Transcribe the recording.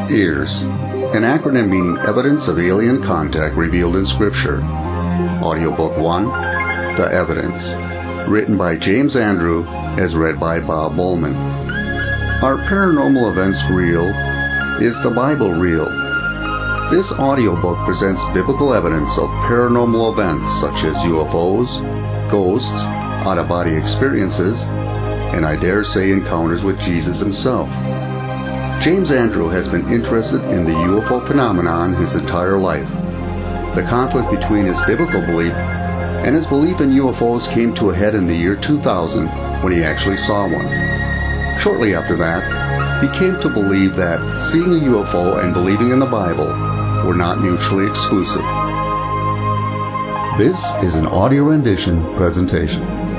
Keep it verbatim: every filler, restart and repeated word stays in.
EARS, an acronym meaning Evidence of Alien Contact Revealed in Scripture. Audiobook one, The Evidence, written by James Andrew, as read by Bob Bowman. Are paranormal events real? Is the Bible real? This audiobook presents biblical evidence of paranormal events such as U F Os, ghosts, out-of-body experiences, and I dare say encounters with Jesus himself. James Andrew has been interested in the U F O phenomenon his entire life. The conflict between his biblical belief and his belief in U F Os came to a head in the year two thousand when he actually saw one. Shortly after that, he came to believe that seeing a U F O and believing in the Bible were not mutually exclusive. This is an audio rendition presentation.